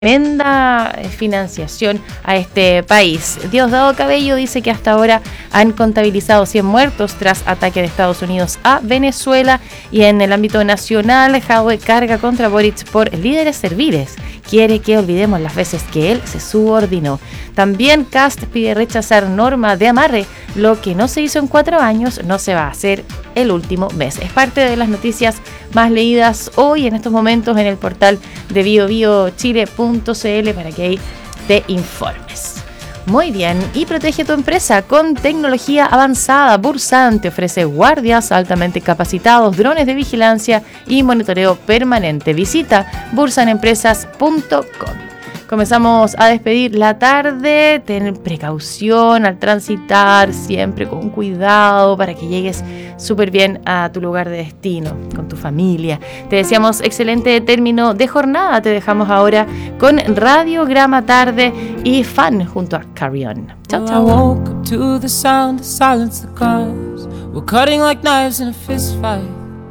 tremenda financiación a este país. Diosdado Cabello dice que hasta ahora han contabilizado 100 muertos tras ataque de Estados Unidos a Venezuela, y en el ámbito nacional, Jadwe carga contra Boric por líderes serviles. Quiere que olvidemos las veces que él se subordinó. También Kast pide rechazar norma de amarre. Lo que no se hizo en 4 años no se va a hacer el último mes. Es parte de las noticias más leídas hoy en estos momentos en el portal de biobiochile.cl para que ahí te informes. Muy bien, y protege tu empresa con tecnología avanzada. Bursan te ofrece guardias altamente capacitados, drones de vigilancia y monitoreo permanente. Visita bursanempresas.com. Comenzamos a despedir la tarde. Ten precaución al transitar, siempre con cuidado para que llegues súper bien a tu lugar de destino, con tu familia. Te deseamos excelente término de jornada. Te dejamos ahora con Radiograma Tarde y Fan junto a Carry On. Chao, chao. I woke up to the sound of silence, the cars were cutting like knives in a fist fight.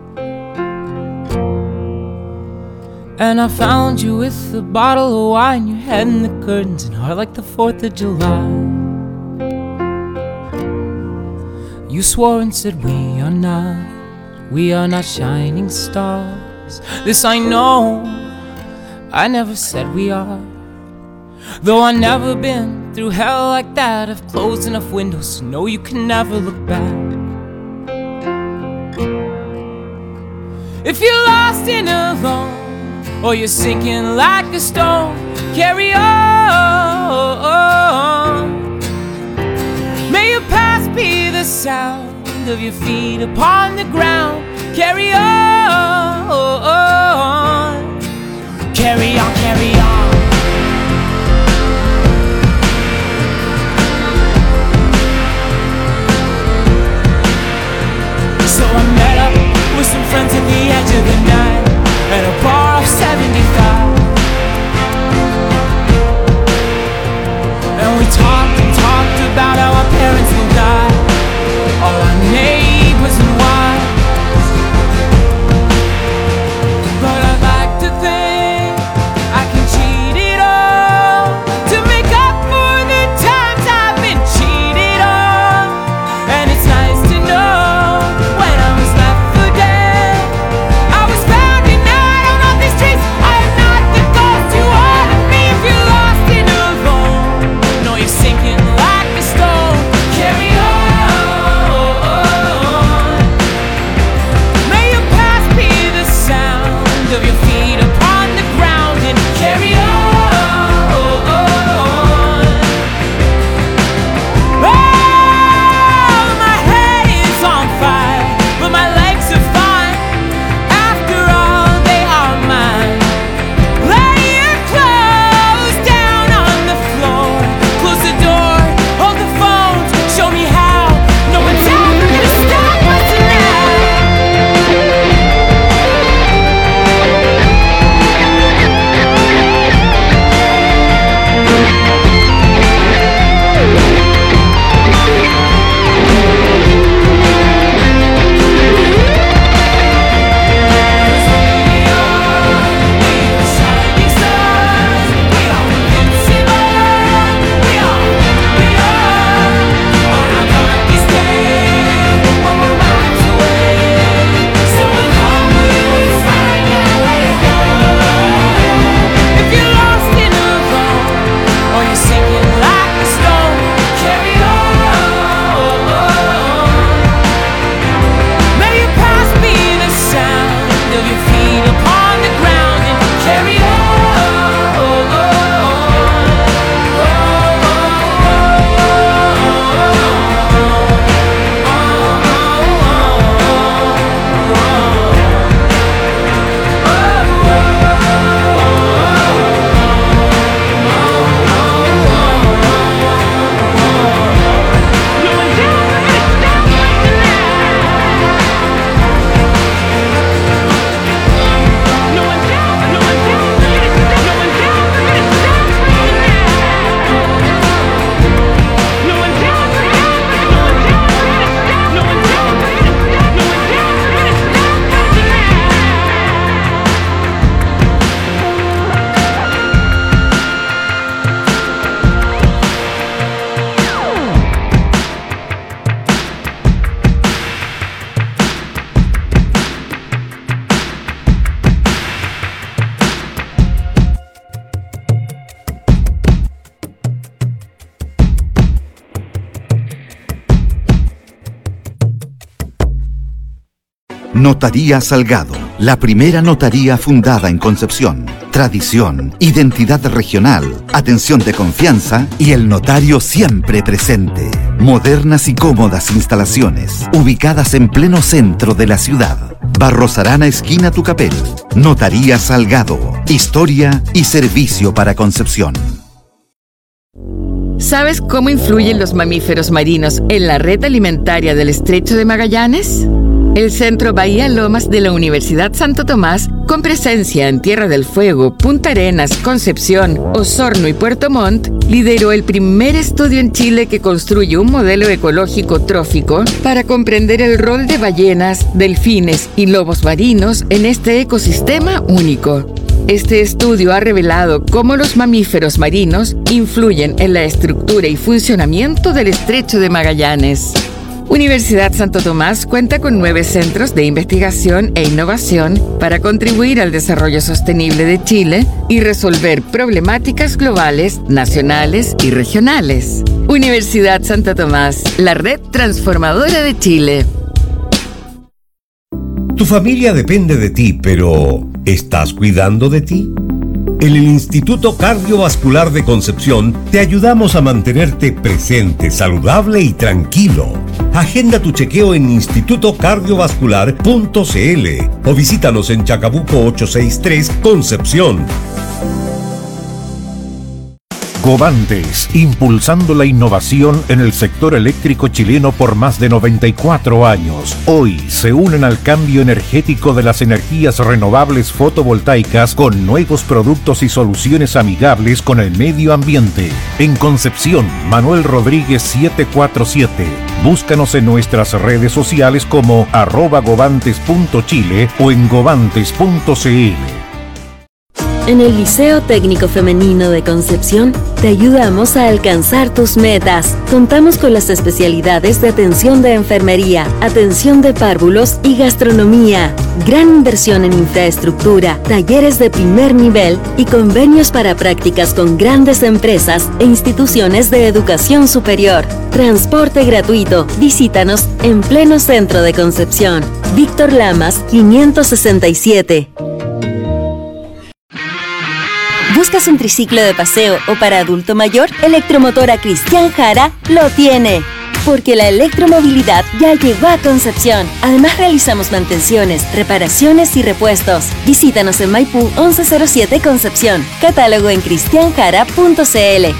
And I found you with a bottle of wine, your head in the curtains and heart like the 4th of July. You swore and said we are not shining stars. This I know, I never said we are. Though I've never been through hell like that, I've closed enough windows to know you can never look back. If you're lost and alone, or you're sinking like a stone, carry on. May your past be the sound of your feet upon the ground. Carry on. Carry on, carry on. So I met up with some friends at the edge of the night at a bar off 75. And we talked and talked about how our parents will die, all our neighbors and wives. But I'd like to think I can cheat Notaría Salgado, la primera notaría fundada en Concepción. Tradición, identidad regional, atención de confianza y el notario siempre presente. Modernas y cómodas instalaciones, ubicadas en pleno centro de la ciudad. Barros Arana, esquina Tucapel. Notaría Salgado, historia y servicio para Concepción. ¿Sabes cómo influyen los mamíferos marinos en la red alimentaria del Estrecho de Magallanes? El Centro Bahía Lomas de la Universidad Santo Tomás, con presencia en Tierra del Fuego, Punta Arenas, Concepción, Osorno y Puerto Montt, lideró el primer estudio en Chile que construye un modelo ecológico trófico para comprender el rol de ballenas, delfines y lobos marinos en este ecosistema único. Este estudio ha revelado cómo los mamíferos marinos influyen en la estructura y funcionamiento del Estrecho de Magallanes. Universidad Santo Tomás cuenta con 9 centros de investigación e innovación para contribuir al desarrollo sostenible de Chile y resolver problemáticas globales, nacionales y regionales. Universidad Santo Tomás, la red transformadora de Chile. Tu familia depende de ti, pero ¿estás cuidando de ti? En el Instituto Cardiovascular de Concepción te ayudamos a mantenerte presente, saludable y tranquilo. Agenda tu chequeo en institutocardiovascular.cl o visítanos en Chacabuco 863, Concepción. Govantes, impulsando la innovación en el sector eléctrico chileno por más de 94 años. Hoy se unen al cambio energético de las energías renovables fotovoltaicas con nuevos productos y soluciones amigables con el medio ambiente. En Concepción, Manuel Rodríguez 747. Búscanos en nuestras redes sociales como @govantes.chile o en govantes.cl. En el Liceo Técnico Femenino de Concepción te ayudamos a alcanzar tus metas. Contamos con las especialidades de atención de enfermería, atención de párvulos y gastronomía. Gran inversión en infraestructura, talleres de primer nivel y convenios para prácticas con grandes empresas e instituciones de educación superior. Transporte gratuito. Visítanos en pleno centro de Concepción. Víctor Lamas, 567. ¿Buscas un triciclo de paseo o para adulto mayor? Electromotora Cristian Jara lo tiene. Porque la electromovilidad ya llegó a Concepción. Además realizamos mantenciones, reparaciones y repuestos. Visítanos en Maipú 1107 Concepción. Catálogo en cristianjara.cl.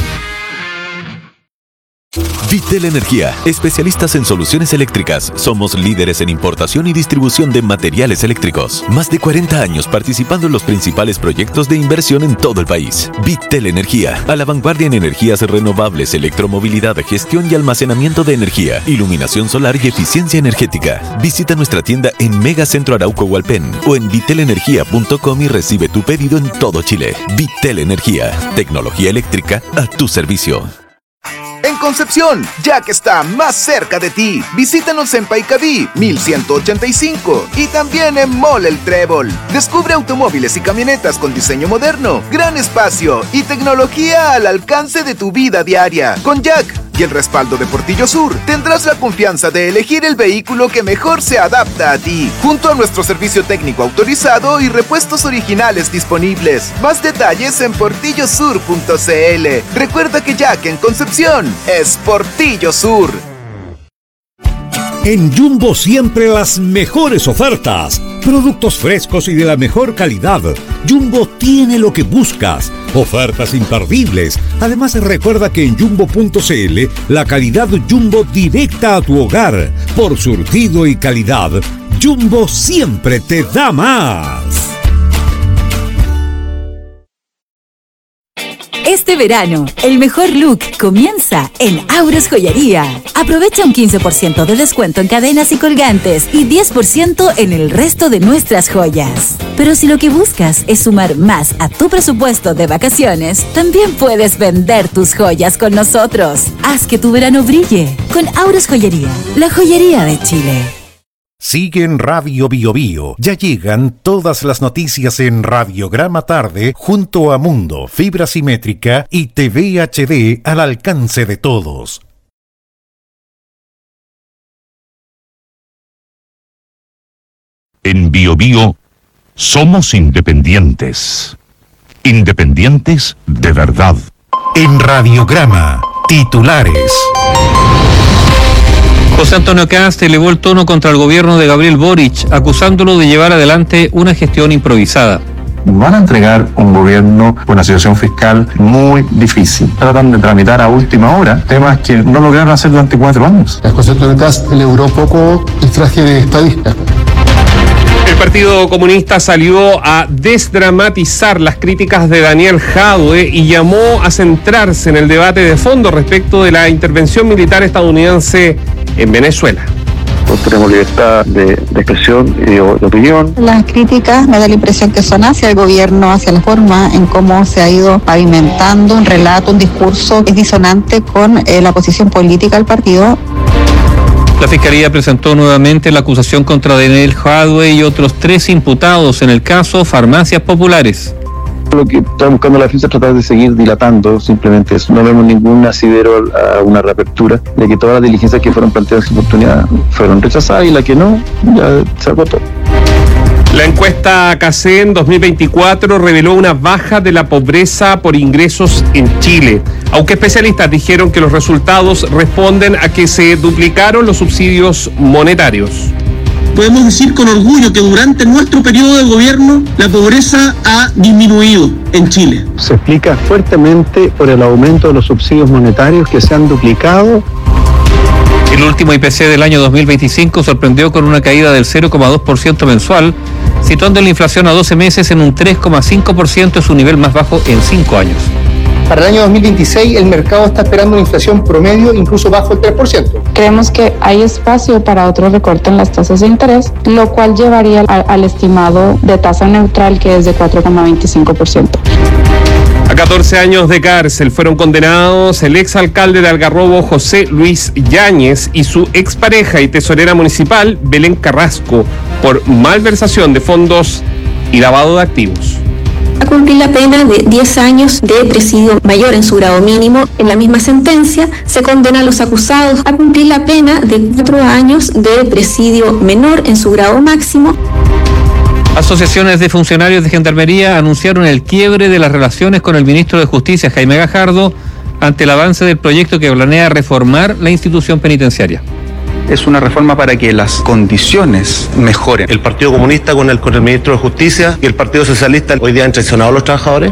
Vitel Energía, especialistas en soluciones eléctricas. Somos líderes en importación y distribución de materiales eléctricos. Más de 40 años participando en los principales proyectos de inversión en todo el país. Vitel Energía, a la vanguardia en energías renovables, electromovilidad, gestión y almacenamiento de energía, iluminación solar y eficiencia energética. Visita nuestra tienda en Megacentro Arauco Hualpén o en vitelenergia.com y recibe tu pedido en todo Chile. Vitel Energía, tecnología eléctrica a tu servicio. En Concepción, Jack está más cerca de ti. Visítanos en Paicaví 1185 y también en Mall El Trébol. Descubre automóviles y camionetas con diseño moderno, gran espacio y tecnología al alcance de tu vida diaria. Con Jack y el respaldo de Portillo Sur, tendrás la confianza de elegir el vehículo que mejor se adapta a ti, junto a nuestro servicio técnico autorizado y repuestos originales disponibles. Más detalles en portillosur.cl. Recuerda que Jack en Concepción es Portillo Sur. En Jumbo siempre las mejores ofertas. Productos frescos y de la mejor calidad. Jumbo tiene lo que buscas. Ofertas imperdibles. Además recuerda que en Jumbo.cl la calidad Jumbo directa a tu hogar. Por surtido y calidad, Jumbo siempre te da más. Este verano, el mejor look comienza en Auros Joyería. Aprovecha un 15% de descuento en cadenas y colgantes y 10% en el resto de nuestras joyas. Pero si lo que buscas es sumar más a tu presupuesto de vacaciones, también puedes vender tus joyas con nosotros. Haz que tu verano brille con Auros Joyería, la joyería de Chile. Sigue en Radio Bio Bio. Ya llegan todas las noticias en Radiograma Tarde junto a Mundo, Fibra Simétrica y TV HD al alcance de todos. En BioBio somos independientes. Independientes de verdad. En Radiograma, titulares. José Antonio Kast elevó el tono contra el gobierno de Gabriel Boric, acusándolo de llevar adelante una gestión improvisada. Van a entregar un gobierno con una situación fiscal muy difícil. Tratan de tramitar a última hora temas que no lograron hacer durante 4 años. El José Antonio Kast celebró poco el traje de estadista. El Partido Comunista salió a desdramatizar las críticas de Daniel Jadwe y llamó a centrarse en el debate de fondo respecto de la intervención militar estadounidense en Venezuela. No tenemos libertad de expresión y de opinión. Las críticas me da la impresión que son hacia el gobierno, hacia la forma en cómo se ha ido pavimentando un relato, un discurso que es disonante con la posición política del partido. La Fiscalía presentó nuevamente la acusación contra Daniel Jadwe y otros 3 imputados en el caso Farmacias Populares. Lo que está buscando la defensa es tratar de seguir dilatando, simplemente eso. No vemos ningún asidero a una reapertura, de que todas las diligencias que fueron planteadas en su oportunidad fueron rechazadas y la que no, ya se agotó. La encuesta CACEN 2024 reveló una baja de la pobreza por ingresos en Chile, aunque especialistas dijeron que los resultados responden a que se duplicaron los subsidios monetarios. Podemos decir con orgullo que durante nuestro periodo de gobierno la pobreza ha disminuido en Chile. Se explica fuertemente por el aumento de los subsidios monetarios que se han duplicado. El último IPC del año 2025 sorprendió con una caída del 0,2% mensual, situando la inflación a 12 meses en un 3,5%, su nivel más bajo en 5 años. Para el año 2026 el mercado está esperando una inflación promedio incluso bajo el 3%. Creemos que hay espacio para otro recorte en las tasas de interés, lo cual llevaría al estimado de tasa neutral, que es de 4,25%. A 14 años de cárcel fueron condenados el exalcalde de Algarrobo, José Luis Yáñez, y su expareja y tesorera municipal, Belén Carrasco, por malversación de fondos y lavado de activos. A cumplir la pena de 10 años de presidio mayor en su grado mínimo. En la misma sentencia se condena a los acusados a cumplir la pena de 4 años de presidio menor en su grado máximo. Asociaciones de funcionarios de Gendarmería anunciaron el quiebre de las relaciones con el ministro de Justicia, Jaime Gajardo, ante el avance del proyecto que planea reformar la institución penitenciaria. Es una reforma para que las condiciones mejoren. El Partido Comunista con el ministro de Justicia y el Partido Socialista hoy día han traicionado a los trabajadores.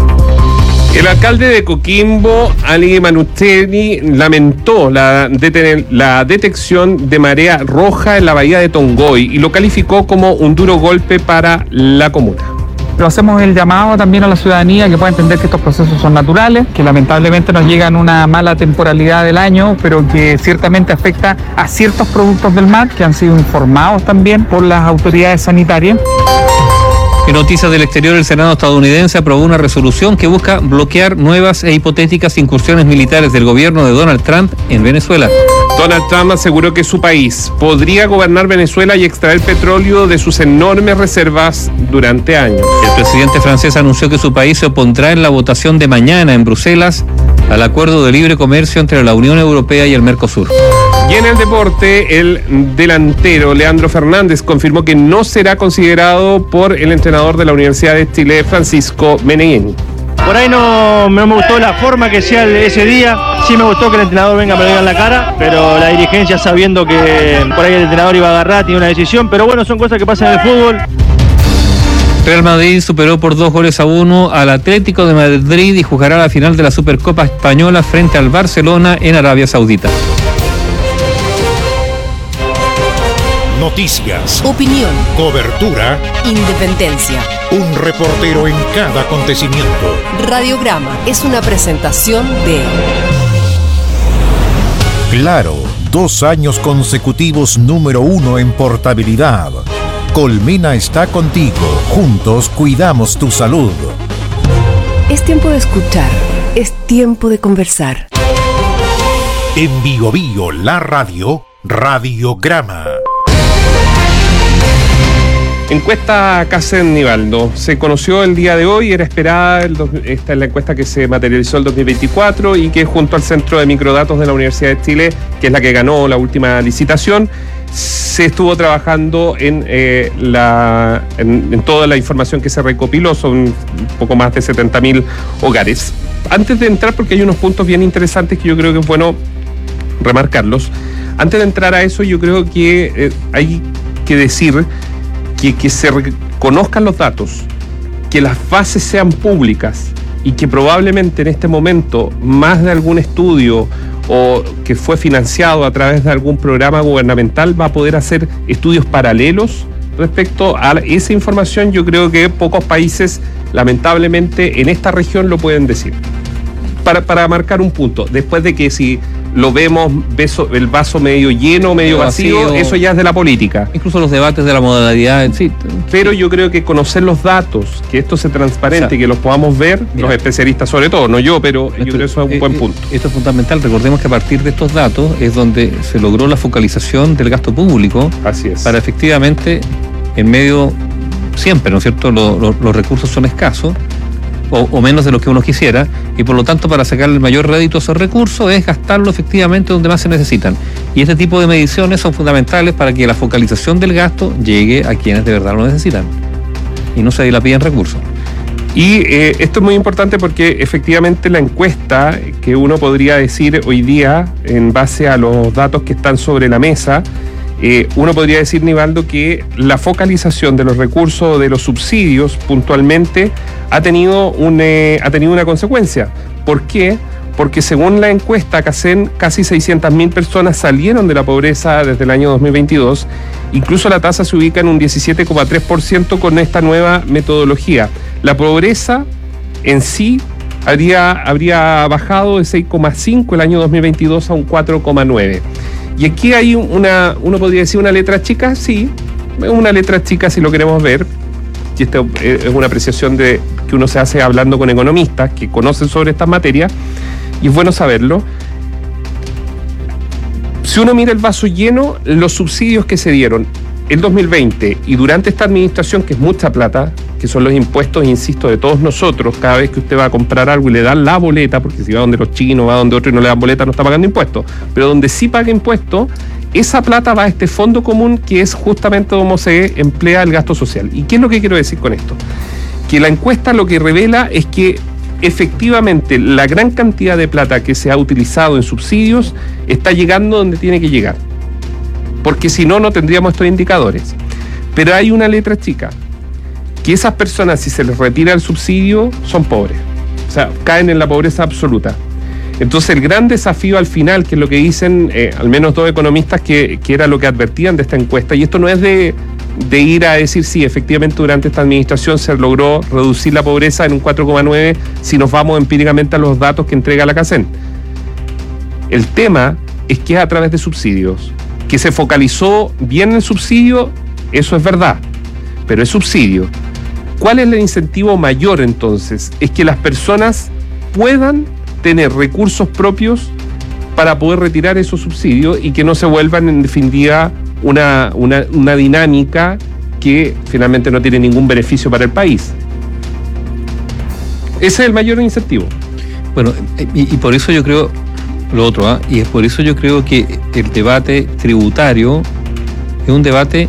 El alcalde de Coquimbo, Ali Manucheni, lamentó la detección de marea roja en la bahía de Tongoy y lo calificó como un duro golpe para la comuna. Pero hacemos el llamado también a la ciudadanía que pueda entender que estos procesos son naturales, que lamentablemente nos llega en una mala temporalidad del año, pero que ciertamente afecta a ciertos productos del mar que han sido informados también por las autoridades sanitarias. En noticias del exterior, el Senado estadounidense aprobó una resolución que busca bloquear nuevas e hipotéticas incursiones militares del gobierno de Donald Trump en Venezuela. Donald Trump aseguró que su país podría gobernar Venezuela y extraer petróleo de sus enormes reservas durante años. El presidente francés anunció que su país se opondrá en la votación de mañana en Bruselas al acuerdo de libre comercio entre la Unión Europea y el Mercosur. Y en el deporte, el delantero Leandro Fernández confirmó que no será considerado por el entrenador de la Universidad de Chile, Francisco Meneghini. Por ahí no me gustó la forma que sea ese día. Sí me gustó que el entrenador venga a pegar en la cara, pero la dirigencia, sabiendo que por ahí el entrenador iba a agarrar, tiene una decisión. Pero bueno, son cosas que pasan en el fútbol. Real Madrid superó por 2-1 al Atlético de Madrid y jugará la final de la Supercopa Española frente al Barcelona en Arabia Saudita. Noticias, opinión, cobertura, independencia. Un reportero en cada acontecimiento. Radiograma es una presentación de Claro, 2 años consecutivos número 1 en portabilidad. Colmena está contigo. Juntos cuidamos tu salud. Es tiempo de escuchar. Es tiempo de conversar. En BioBio, la radio, Radiograma. Encuesta CACEN, Nivaldo. Se conoció el día de hoy, era esperada, esta es la encuesta que se materializó el 2024 y que junto al Centro de Microdatos de la Universidad de Chile, que es la que ganó la última licitación, se estuvo trabajando en toda la información que se recopiló, son un poco más de 70.000 hogares. Antes de entrar, porque hay unos puntos bien interesantes que yo creo que es bueno remarcarlos, antes de entrar a eso yo creo que hay que decir que se reconozcan los datos, que las bases sean públicas y que probablemente en este momento más de algún estudio o que fue financiado a través de algún programa gubernamental va a poder hacer estudios paralelos respecto a esa información. Yo creo que pocos países, lamentablemente, en esta región lo pueden decir. Para marcar un punto, después de que si lo vemos el vaso medio lleno, medio vacío, eso ya es de la política. Incluso los debates de la modalidad en sí. Pero yo creo que conocer los datos, que esto sea transparente, o sea, que los podamos ver, los especialistas sobre todo, no yo, pero yo creo que eso es un buen punto. Esto es fundamental. Recordemos que a partir de estos datos es donde se logró la focalización del gasto público. Así es. Para efectivamente, en medio, siempre, ¿no es cierto?, los recursos son escasos, o menos de lo que uno quisiera, y por lo tanto para sacar el mayor rédito a esos recursos es gastarlo efectivamente donde más se necesitan. Y este tipo de mediciones son fundamentales para que la focalización del gasto llegue a quienes de verdad lo necesitan y no se dilapiden recursos. Y esto es muy importante porque efectivamente la encuesta que uno podría decir hoy día, en base a los datos que están sobre la mesa, uno podría decir, Nivaldo, que la focalización de los recursos, de los subsidios puntualmente, ha tenido una consecuencia. ¿Por qué? Porque según la encuesta CACEN, casi 600.000 personas salieron de la pobreza desde el año 2022. Incluso la tasa se ubica en un 17,3% con esta nueva metodología. La pobreza en sí habría bajado de 6,5 el año 2022 a un 4,9. Y aquí hay uno podría decir una letra chica, sí, una letra chica si lo queremos ver, y esto es una apreciación que uno se hace hablando con economistas que conocen sobre estas materias, y es bueno saberlo. Si uno mira el vaso lleno, los subsidios que se dieron en 2020 y durante esta administración, que es mucha plata, que son los impuestos, insisto, de todos nosotros, cada vez que usted va a comprar algo y le dan la boleta, porque si va donde los chinos, va donde otro y no le dan boleta, no está pagando impuestos, pero donde sí paga impuestos, esa plata va a este fondo común que es justamente donde se emplea el gasto social. ¿Y qué es lo que quiero decir con esto? Que la encuesta lo que revela es que efectivamente la gran cantidad de plata que se ha utilizado en subsidios está llegando donde tiene que llegar, porque si no, no tendríamos estos indicadores. Pero hay una letra chica, que esas personas, si se les retira el subsidio, son pobres, o sea, caen en la pobreza absoluta. Entonces el gran desafío al final, que es lo que dicen al menos dos economistas que era lo que advertían de esta encuesta, y esto no es de ir a decir sí, efectivamente durante esta administración se logró reducir la pobreza en un 4,9 si nos vamos empíricamente a los datos que entrega la CACEN. El tema es que es a través de subsidios, que se focalizó bien en el subsidio, eso es verdad, pero es subsidio. ¿Cuál es el incentivo mayor entonces? Es que las personas puedan tener recursos propios para poder retirar esos subsidios y que no se vuelvan en definitiva una dinámica que finalmente no tiene ningún beneficio para el país. Ese es el mayor incentivo. Bueno, y por eso yo creo lo otro, y es por eso yo creo que el debate tributario es un debate,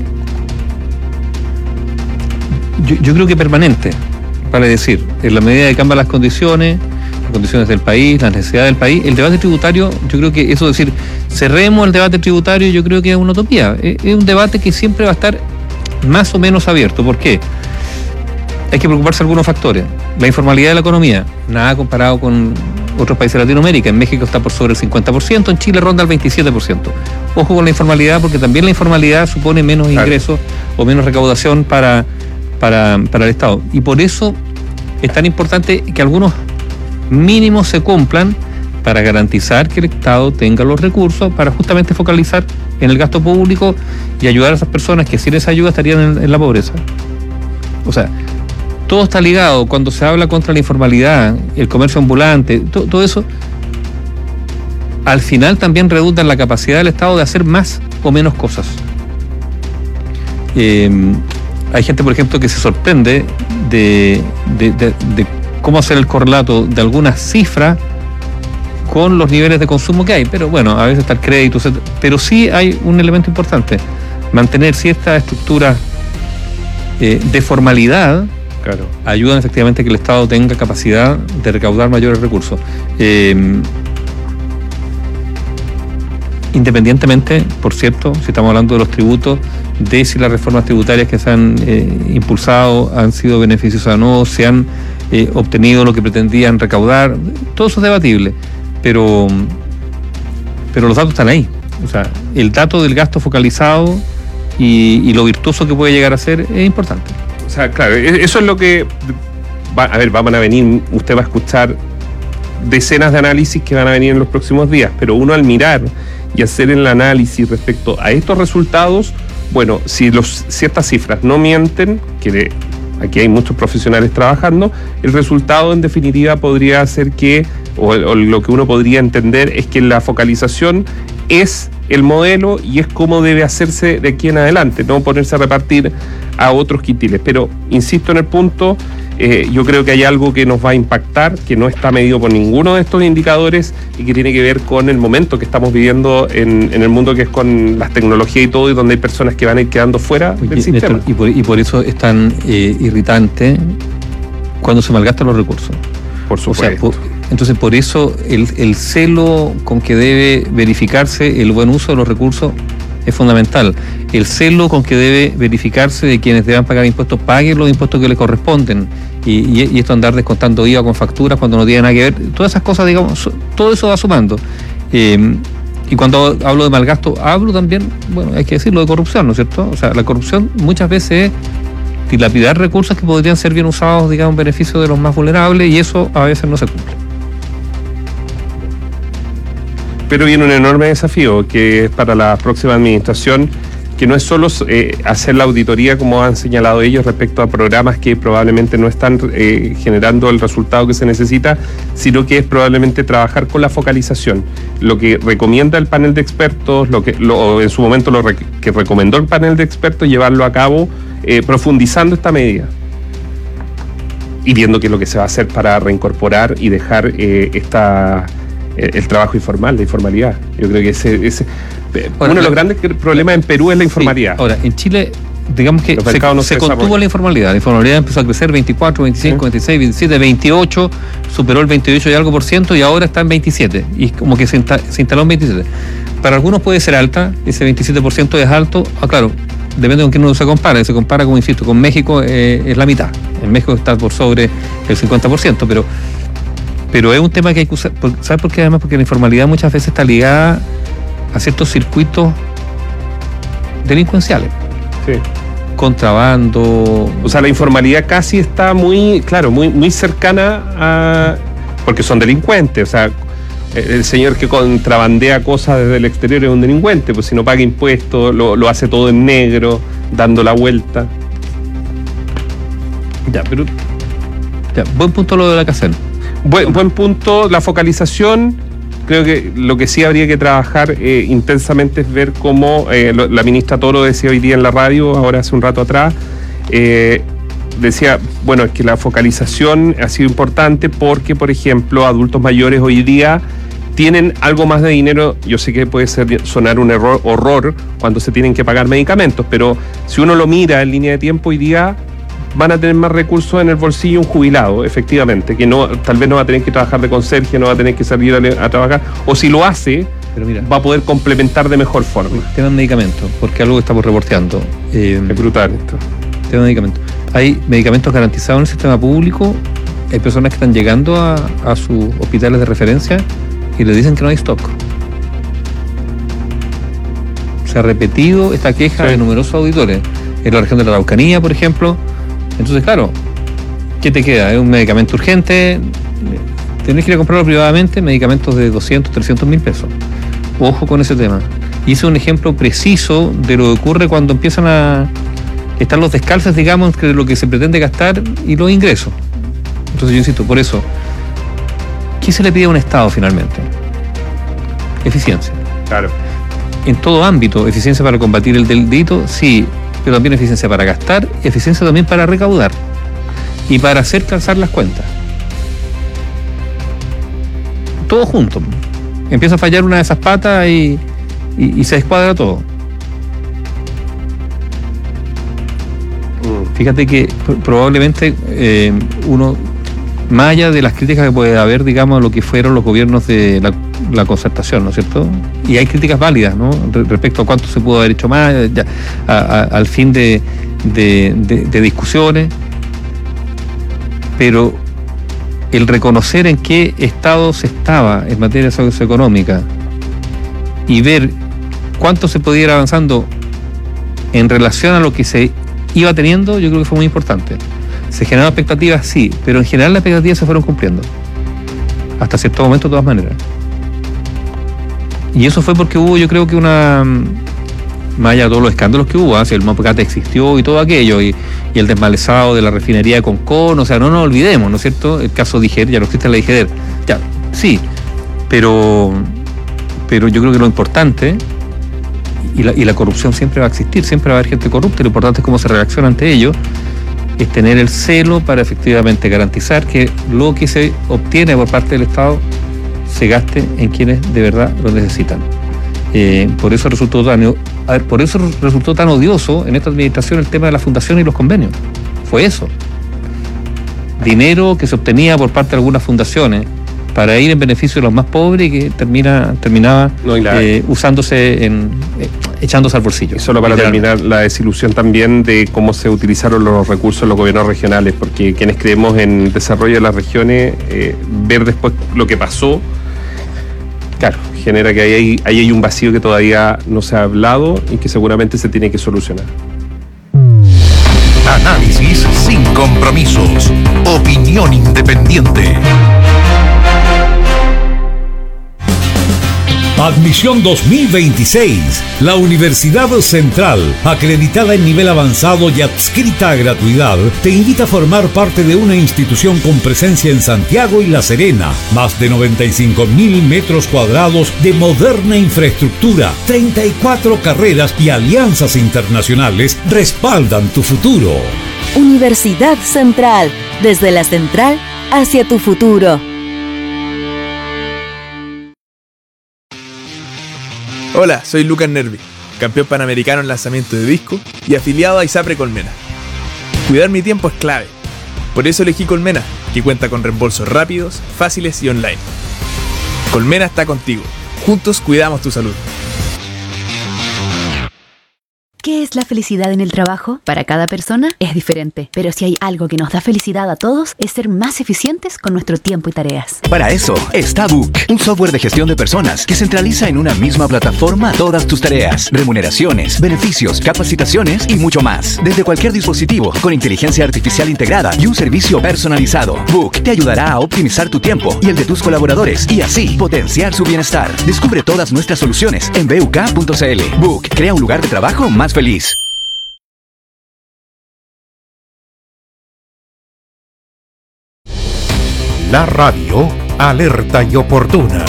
yo creo que permanente, vale decir, en la medida que cambian las condiciones del país, las necesidades del país, el debate tributario, yo creo que eso de decir, cerremos el debate tributario, yo creo que es una utopía. Es un debate que siempre va a estar más o menos abierto. ¿Por qué? Hay que preocuparse de algunos factores. La informalidad de la economía, nada comparado con otros países de Latinoamérica. En México está por sobre el 50%, en Chile ronda el 27%. Ojo con la informalidad, porque también la informalidad supone menos ingresos o menos recaudación para el Estado. Y por eso es tan importante que algunos mínimos se cumplan para garantizar que el Estado tenga los recursos para justamente focalizar en el gasto público y ayudar a esas personas que sin esa ayuda estarían en la pobreza. O sea, todo está ligado. Cuando se habla contra la informalidad, el comercio ambulante, todo eso, al final también redunda en la capacidad del Estado de hacer más o menos cosas. Hay gente, por ejemplo, que se sorprende de cómo hacer el correlato de algunas cifras con los niveles de consumo que hay, pero bueno, a veces está el crédito, etc. Pero sí hay un elemento importante. mantener ciertas estructuras de formalidad, claro, ayudan efectivamente a que el Estado tenga capacidad de recaudar mayores recursos. Independientemente, por cierto, si estamos hablando de los tributos, de si las reformas tributarias que se han impulsado han sido beneficiosas o no, se han obtenido lo que pretendían recaudar, todo eso es debatible, pero los datos están ahí. O sea, el dato del gasto focalizado y lo virtuoso que puede llegar a ser es importante. O sea, claro, eso es lo que van a venir, usted va a escuchar decenas de análisis que van a venir en los próximos días, pero uno al mirar y hacer el análisis respecto a estos resultados, bueno, si ciertas cifras no mienten, que aquí hay muchos profesionales trabajando, el resultado en definitiva podría ser que, o lo que uno podría entender es que la focalización es el modelo y es cómo debe hacerse de aquí en adelante, no ponerse a repartir a otros quintiles. Pero insisto en el punto, yo creo que hay algo que nos va a impactar, que no está medido por ninguno de estos indicadores y que tiene que ver con el momento que estamos viviendo en el mundo, que es con las tecnologías y todo, y donde hay personas que van a ir quedando fuera del sistema. Néstor, y por eso es tan irritante cuando se malgastan los recursos. Por supuesto. O sea, entonces, por eso el celo con que debe verificarse el buen uso de los recursos es fundamental. El celo con que debe verificarse de quienes deban pagar impuestos, paguen los impuestos que les corresponden. Y esto andar descontando IVA con facturas cuando no tiene nada que ver, todas esas cosas, digamos, todo eso va sumando. Y cuando hablo de malgasto, hablo también, bueno, hay que decirlo, de corrupción, ¿no es cierto? O sea, la corrupción muchas veces es dilapidar recursos que podrían ser bien usados, digamos, en beneficio de los más vulnerables, y eso a veces no se cumple. Pero viene un enorme desafío que es para la próxima administración, que no es solo hacer la auditoría, como han señalado ellos, respecto a programas que probablemente no están generando el resultado que se necesita, sino que es probablemente trabajar con la focalización. Lo que recomienda el panel de expertos, en su momento que recomendó el panel de expertos, llevarlo a cabo profundizando esta medida y viendo qué es lo que se va a hacer para reincorporar y dejar el trabajo informal, la informalidad. Yo creo que ese uno de los grandes problemas en Perú es la informalidad. Sí. Ahora, en Chile, digamos que se contuvo la informalidad. La informalidad empezó a crecer 24, 25, 26, 27, 28, superó el 28 y algo por ciento, y ahora está en 27. Y como que se instaló en 27. Para algunos puede ser alta, ese 27% es alto. Claro, depende con quién uno se compara. Se compara, como insisto, con México, es la mitad. En México está por sobre el 50%, pero es un tema que hay que usar. ¿Sabes por qué? Además, porque la informalidad muchas veces está ligada a ciertos circuitos delincuenciales. Sí. Contrabando. O sea, la informalidad casi está muy cercana a... porque son delincuentes. O sea, el señor que contrabandea cosas desde el exterior es un delincuente, pues si no paga impuestos, lo hace todo en negro, dando la vuelta. Buen punto lo de la CACEN. Buen punto, la focalización. Creo que lo que sí habría que trabajar intensamente es ver cómo la ministra Toro decía hoy día en la radio, ahora hace un rato atrás, decía, bueno, es que la focalización ha sido importante porque, por ejemplo, adultos mayores hoy día tienen algo más de dinero. Yo sé que puede sonar un horror cuando se tienen que pagar medicamentos, pero si uno lo mira en línea de tiempo, hoy día van a tener más recursos en el bolsillo un jubilado, efectivamente, que tal vez no va a tener que trabajar de conserje, no va a tener que salir a trabajar, o si lo hace, pero mira, va a poder complementar de mejor forma. Temas medicamentos, porque algo que estamos reporteando. Es brutal esto. Temas medicamentos. Hay medicamentos garantizados en el sistema público, hay personas que están llegando a sus hospitales de referencia y le dicen que no hay stock. Se ha repetido esta queja de numerosos auditores. En la región de la Araucanía, por ejemplo. Entonces, claro, ¿qué te queda? Es un medicamento urgente, tenés que ir a comprarlo privadamente, medicamentos de 200, 300 mil pesos. Ojo con ese tema. Y ese es un ejemplo preciso de lo que ocurre cuando empiezan a estar los descalces, digamos, entre lo que se pretende gastar y los ingresos. Entonces yo insisto, por eso, ¿qué se le pide a un Estado finalmente? Eficiencia. Claro. En todo ámbito, eficiencia para combatir el delito, sí, pero también eficiencia para gastar, y eficiencia también para recaudar y para hacer calzar las cuentas. Todo junto. Empieza a fallar una de esas patas y se descuadra todo. Fíjate que probablemente uno, más allá de las críticas que puede haber, digamos, a lo que fueron los gobiernos de la concertación, ¿no es cierto? Y hay críticas válidas, ¿no? Respecto a cuánto se pudo haber hecho más, ya, al fin de discusiones, pero el reconocer en qué estado se estaba en materia socioeconómica y ver cuánto se podía ir avanzando en relación a lo que se iba teniendo, yo creo que fue muy importante. Se generaron expectativas, sí, pero en general las expectativas se fueron cumpliendo. Hasta cierto momento, de todas maneras. Y eso fue porque hubo, yo creo que más allá de todos los escándalos que hubo, si el Mapacate existió y todo aquello, y el desmalezado de la refinería de Concón, o sea, no nos olvidemos, ¿no es cierto? El caso Dijer, ya no existe la Dijer, ya, sí, pero yo creo que lo importante, y la corrupción siempre va a existir, siempre va a haber gente corrupta, y lo importante es cómo se reacciona ante ello, es tener el celo para efectivamente garantizar que lo que se obtiene por parte del Estado se gaste en quienes de verdad lo necesitan. Por eso resultó tan odioso en esta administración el tema de la fundación y los convenios. Fue eso. Dinero que se obtenía por parte de algunas fundaciones para ir en beneficio de los más pobres y que terminaba usándose echándose al bolsillo. Y solo para terminar, la desilusión también de cómo se utilizaron los recursos en los gobiernos regionales, porque quienes creemos en el desarrollo de las regiones, ver después lo que pasó, claro, genera que ahí hay un vacío que todavía no se ha hablado y que seguramente se tiene que solucionar. Análisis sin compromisos. Opinión independiente. Admisión 2026. La Universidad Central, acreditada en nivel avanzado y adscrita a gratuidad, te invita a formar parte de una institución con presencia en Santiago y La Serena. Más de 95.000 metros cuadrados de moderna infraestructura, 34 carreras y alianzas internacionales respaldan tu futuro. Universidad Central, desde la central hacia tu futuro. Hola, soy Lucas Nervi, campeón panamericano en lanzamiento de disco y afiliado a ISAPRE Colmena. Cuidar mi tiempo es clave, por eso elegí Colmena, que cuenta con reembolsos rápidos, fáciles y online. Colmena está contigo, juntos cuidamos tu salud. ¿Qué es la felicidad en el trabajo? Para cada persona es diferente, pero si hay algo que nos da felicidad a todos es ser más eficientes con nuestro tiempo y tareas. Para eso está Book, un software de gestión de personas que centraliza en una misma plataforma todas tus tareas, remuneraciones, beneficios, capacitaciones y mucho más. Desde cualquier dispositivo, con inteligencia artificial integrada y un servicio personalizado. Book te ayudará a optimizar tu tiempo y el de tus colaboradores y así potenciar su bienestar. Descubre todas nuestras soluciones en buk.cl. Book crea un lugar de trabajo más feliz. La radio alerta y oportuna.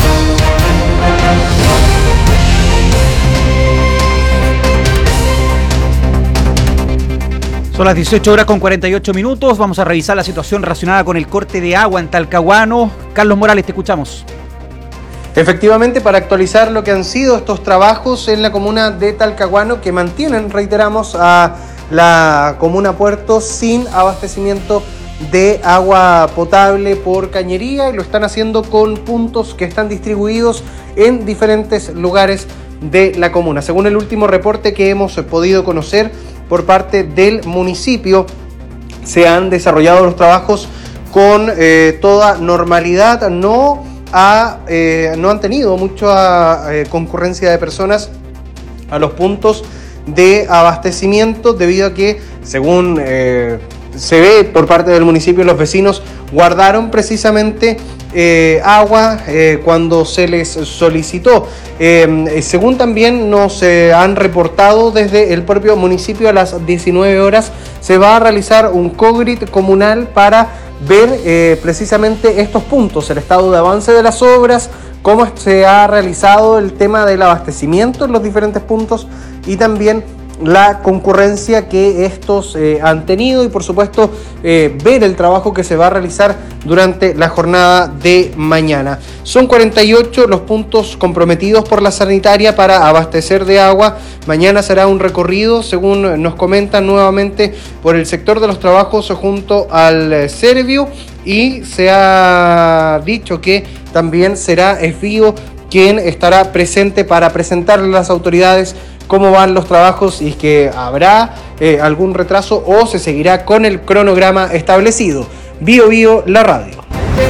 Son las 18 horas con 48 minutos. Vamos a revisar la situación relacionada con el corte de agua en Talcahuano. Carlos Morales, te escuchamos. Efectivamente, para actualizar lo que han sido estos trabajos en la comuna de Talcahuano, que mantienen, reiteramos, a la comuna Puerto sin abastecimiento de agua potable por cañería, y lo están haciendo con puntos que están distribuidos en diferentes lugares de la comuna. Según el último reporte que hemos podido conocer por parte del municipio, se han desarrollado los trabajos con toda normalidad. No han tenido mucha concurrencia de personas a los puntos de abastecimiento, debido a que, según se ve por parte del municipio, los vecinos guardaron precisamente agua cuando se les solicitó. Según también nos han reportado desde el propio municipio, a las 19 horas se va a realizar un COGRIT comunal para ver precisamente estos puntos, el estado de avance de las obras, cómo se ha realizado el tema del abastecimiento en los diferentes puntos y también la concurrencia que estos han tenido y por supuesto ver el trabajo que se va a realizar durante la jornada de mañana. Son 48 los puntos comprometidos por la sanitaria para abastecer de agua. Mañana será un recorrido, según nos comentan nuevamente, por el sector de los trabajos junto al Servio, y se ha dicho que también será Esvío quien estará presente para presentarle a las autoridades cómo van los trabajos y que habrá algún retraso o se seguirá con el cronograma establecido. Bio Bio, la radio.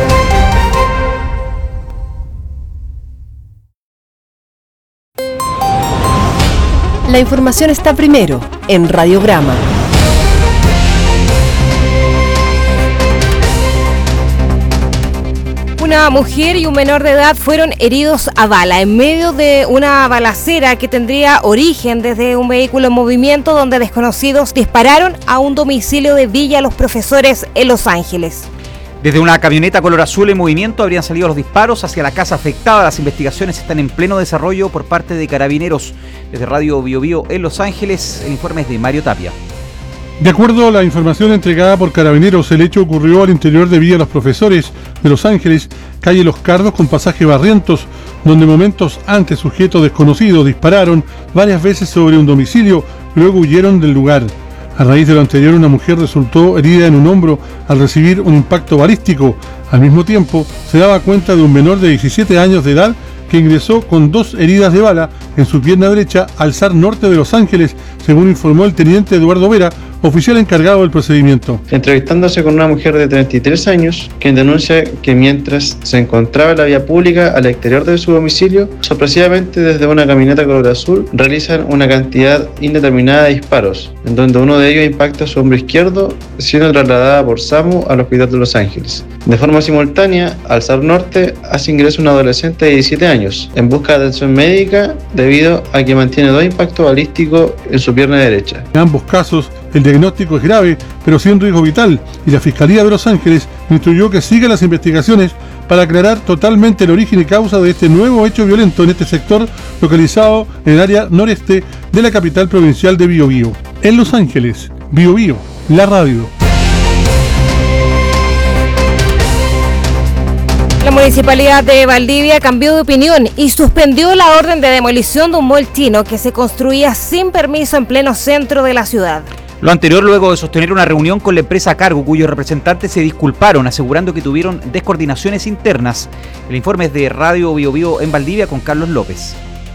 La información está primero en Radiograma. Una mujer y un menor de edad fueron heridos a bala en medio de una balacera que tendría origen desde un vehículo en movimiento donde desconocidos dispararon a un domicilio de Villa Los Profesores en Los Ángeles. Desde una camioneta color azul en movimiento habrían salido los disparos hacia la casa afectada. Las investigaciones están en pleno desarrollo por parte de Carabineros. Desde Radio Bio Bio en Los Ángeles, el informe es de Mario Tapia. De acuerdo a la información entregada por Carabineros, el hecho ocurrió al interior de Villa Los Profesores de Los Ángeles, calle Los Cardos con pasaje Barrientos, donde momentos antes sujetos desconocidos dispararon varias veces sobre un domicilio, luego huyeron del lugar. A raíz de lo anterior, una mujer resultó herida en un hombro al recibir un impacto balístico. Al mismo tiempo, se daba cuenta de un menor de 17 años de edad que ingresó con 2 heridas de bala en su pierna derecha al SAR Norte de Los Ángeles, según informó el teniente Eduardo Vera, oficial encargado del procedimiento. Entrevistándose con una mujer de 33 años, quien denuncia que mientras se encontraba en la vía pública al exterior de su domicilio, sorpresivamente desde una camioneta color azul realizan una cantidad indeterminada de disparos, en donde uno de ellos impacta su hombro izquierdo, siendo trasladada por SAMU al hospital de Los Ángeles. De forma simultánea, al SAR Norte hace ingreso un adolescente de 17 años en busca de atención médica debido a que mantiene 2 impactos balísticos en su pierna derecha. En ambos casos, el diagnóstico es grave, pero sin riesgo vital, y la Fiscalía de Los Ángeles instruyó que siga las investigaciones para aclarar totalmente el origen y causa de este nuevo hecho violento en este sector localizado en el área noreste de la capital provincial de Biobío. En Los Ángeles, Biobío, la radio. La Municipalidad de Valdivia cambió de opinión y suspendió la orden de demolición de un mall chino que se construía sin permiso en pleno centro de la ciudad. Lo anterior luego de sostener una reunión con la empresa a cargo, cuyos representantes se disculparon, asegurando que tuvieron descoordinaciones internas. El informe es de Radio Bio Bio en Valdivia con Carlos López.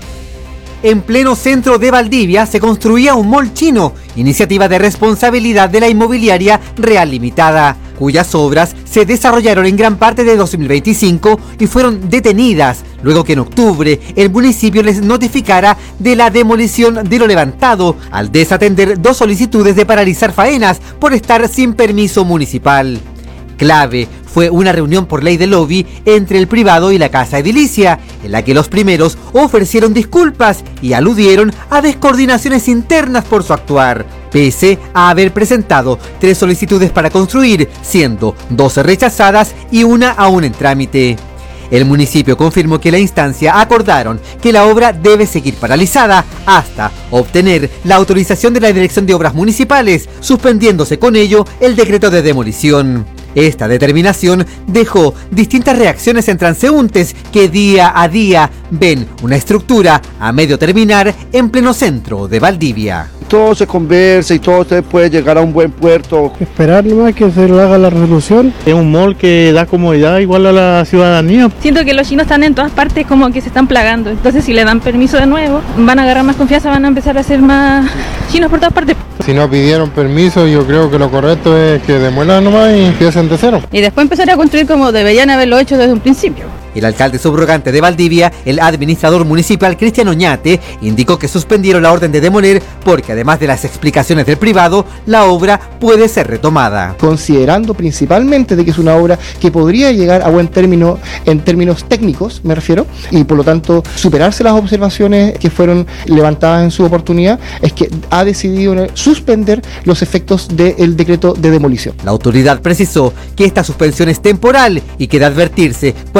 En pleno centro de Valdivia se construía un mall chino, iniciativa de responsabilidad de la inmobiliaria Real Limitada, cuyas obras se desarrollaron en gran parte de 2025 y fueron detenidas, luego que en octubre el municipio les notificara de la demolición de lo levantado, al desatender 2 solicitudes de paralizar faenas por estar sin permiso municipal. Clave fue una reunión por ley de lobby entre el privado y la casa edilicia, en la que los primeros ofrecieron disculpas y aludieron a descoordinaciones internas por su actuar, pese a haber presentado 3 solicitudes para construir, siendo 12 rechazadas y una aún en trámite. El municipio confirmó que la instancia acordaron que la obra debe seguir paralizada hasta obtener la autorización de la Dirección de Obras Municipales, suspendiéndose con ello el decreto de demolición. Esta determinación dejó distintas reacciones en transeúntes que día a día ven una estructura a medio terminar en pleno centro de Valdivia. Todo se conversa y todo se puede llegar a un buen puerto. Esperar nomás que se le haga la resolución. Es un mall que da comodidad igual a la ciudadanía. Siento que los chinos están en todas partes, como que se están plagando. Entonces si le dan permiso de nuevo, van a agarrar más confianza, van a empezar a hacer más chinos por todas partes. Si no pidieron permiso, yo creo que lo correcto es que demuelan nomás y empiecen de cero. Y después empezar a construir como deberían haberlo hecho desde un principio. El alcalde subrogante de Valdivia, el administrador municipal Cristian Oñate, indicó que suspendieron la orden de demoler porque además de las explicaciones del privado, la obra puede ser retomada. Considerando principalmente de que es una obra que podría llegar a buen término en términos técnicos, me refiero, y por lo tanto superarse las observaciones que fueron levantadas en su oportunidad, es que ha decidido suspender los efectos del decreto de demolición. La autoridad precisó que esta suspensión es temporal y que de advertirse cualquier movimiento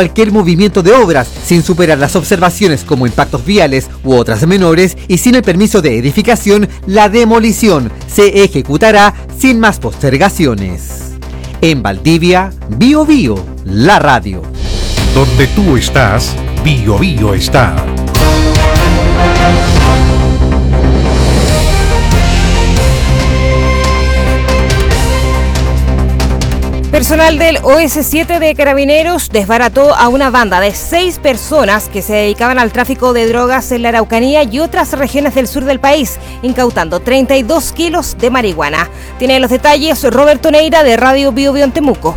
movimiento de obras, sin superar las observaciones como impactos viales u otras menores y sin el permiso de edificación, la demolición se ejecutará sin más postergaciones. En Valdivia, Bio Bio, la radio. Donde tú estás, Bio Bio está. Personal del OS7 de Carabineros desbarató a una banda de 6 personas que se dedicaban al tráfico de drogas en la Araucanía y otras regiones del sur del país, incautando 32 kilos de marihuana. Tiene los detalles Roberto Neira de Radio Bio Bio en Temuco.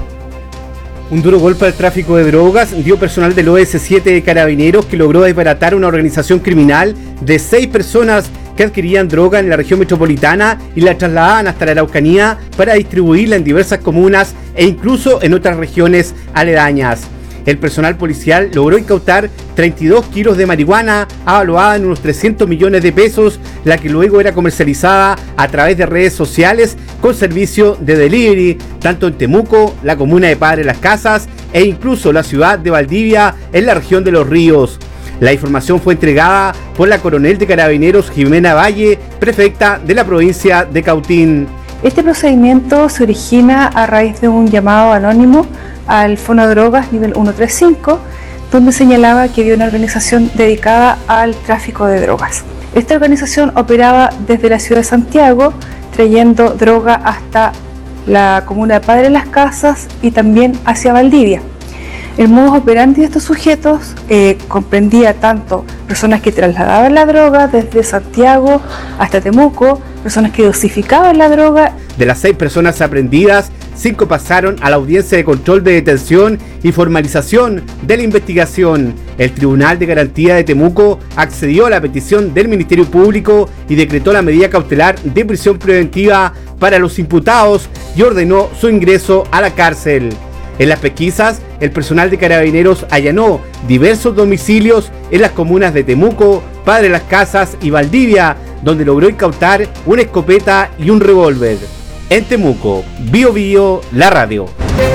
Un duro golpe al tráfico de drogas dio personal del OS7 de Carabineros, que logró desbaratar una organización criminal de 6 personas que adquirían droga en la región metropolitana y la trasladaban hasta la Araucanía para distribuirla en diversas comunas e incluso en otras regiones aledañas. El personal policial logró incautar 32 kilos de marihuana avaluada en unos 300 millones de pesos, la que luego era comercializada a través de redes sociales con servicio de delivery, tanto en Temuco, la comuna de Padre Las Casas e incluso la ciudad de Valdivia en la región de Los Ríos. La información fue entregada por la coronel de Carabineros Jimena Valle, prefecta de la provincia de Cautín. Este procedimiento se origina a raíz de un llamado anónimo al Fonodrogas nivel 135, donde señalaba que había una organización dedicada al tráfico de drogas. Esta organización operaba desde la ciudad de Santiago, trayendo droga hasta la comuna de Padre Las Casas y también hacia Valdivia. El modus operandi de estos sujetos comprendía tanto personas que trasladaban la droga desde Santiago hasta Temuco, personas que dosificaban la droga. De las 6 personas aprehendidas, 5 pasaron a la audiencia de control de detención y formalización de la investigación. El Tribunal de Garantía de Temuco accedió a la petición del Ministerio Público y decretó la medida cautelar de prisión preventiva para los imputados y ordenó su ingreso a la cárcel. En las pesquisas, el personal de Carabineros allanó diversos domicilios en las comunas de Temuco, Padre Las Casas y Valdivia, donde logró incautar una escopeta y un revólver. En Temuco, Bio Bio, la radio.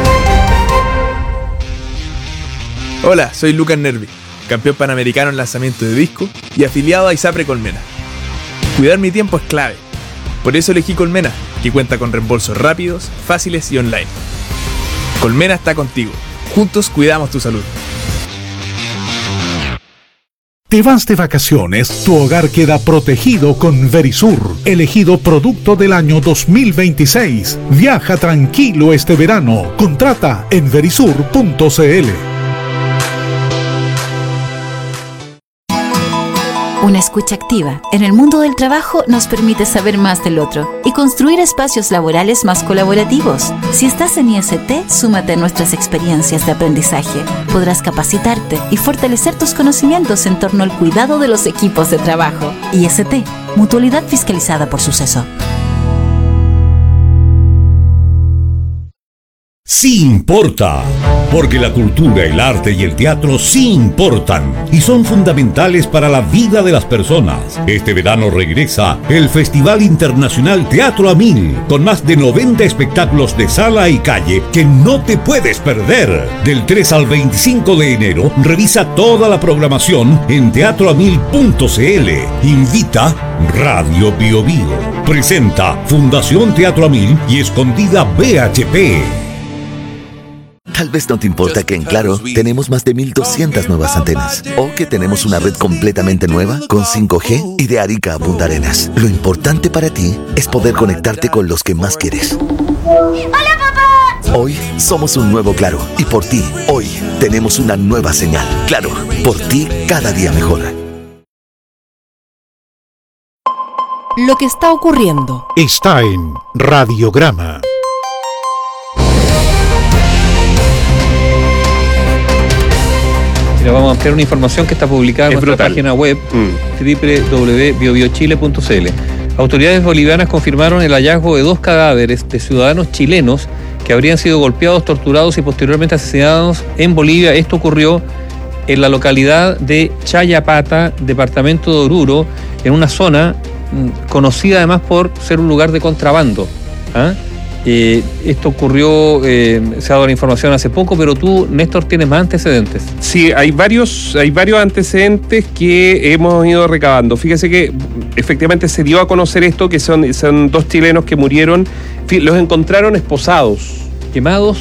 Hola, soy Lucas Nervi, campeón panamericano en lanzamiento de disco y afiliado a ISAPRE Colmena. Cuidar mi tiempo es clave. Por eso elegí Colmena, que cuenta con reembolsos rápidos, fáciles y online. Colmena está contigo. Juntos cuidamos tu salud. Te vas de vacaciones, tu hogar queda protegido con Verisur, elegido producto del año 2026. Viaja tranquilo este verano. Contrata en verisur.cl. Una escucha activa en el mundo del trabajo nos permite saber más del otro y construir espacios laborales más colaborativos. Si estás en IST, súmate a nuestras experiencias de aprendizaje. Podrás capacitarte y fortalecer tus conocimientos en torno al cuidado de los equipos de trabajo. IST, Mutualidad Fiscalizada por Suceso. Sí importa, porque la cultura, el arte y el teatro sí importan y son fundamentales para la vida de las personas. Este verano regresa el Festival Internacional Teatro a 1000, con más de 90 espectáculos de sala y calle que no te puedes perder. Del 3 al 25 de enero, revisa toda la programación en teatroamil.cl. Invita Radio Bio Bio. Presenta Fundación Teatro a 1000 y Escondida BHP. Tal vez no te importa que en Claro tenemos más de 1,200 nuevas antenas o que tenemos una red completamente nueva con 5G y de Arica a Punta Arenas. Lo importante para ti es poder conectarte con los que más quieres. ¡Hola, papá! Hoy somos un nuevo Claro y por ti, hoy tenemos una nueva señal. Claro, por ti cada día mejor. Lo que está ocurriendo está en Radiograma. Mira, vamos a ampliar una información que está publicada en nuestra página web www.biobiochile.cl. Autoridades bolivianas confirmaron el hallazgo de 2 cadáveres de ciudadanos chilenos que habrían sido golpeados, torturados y posteriormente asesinados en Bolivia. Esto ocurrió en la localidad de Chayapata, departamento de Oruro, en una zona conocida además por ser un lugar de contrabando. Esto ocurrió, se ha dado la información hace poco, pero tú, Néstor, tienes más antecedentes. Sí, hay varios antecedentes que hemos ido recabando. Fíjese que efectivamente se dio a conocer esto, que son 2 chilenos que murieron, los encontraron esposados. Quemados